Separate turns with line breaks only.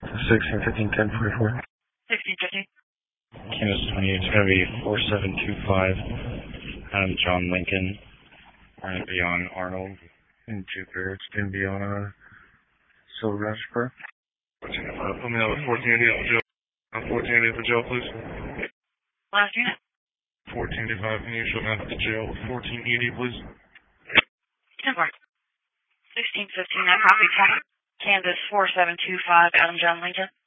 1615 1044.
1615.
Kansas 28, it's going to be 4725 John Lincoln. We're going to be on Arnold and Jupiter. It's going to be on Silver.
Put me on 1480 on 1480 for jail, please.
Last unit.
1485, can you show me at the jail? 1480, please.
10 4. 1615, I copy. Kansas 4725 John Lincoln.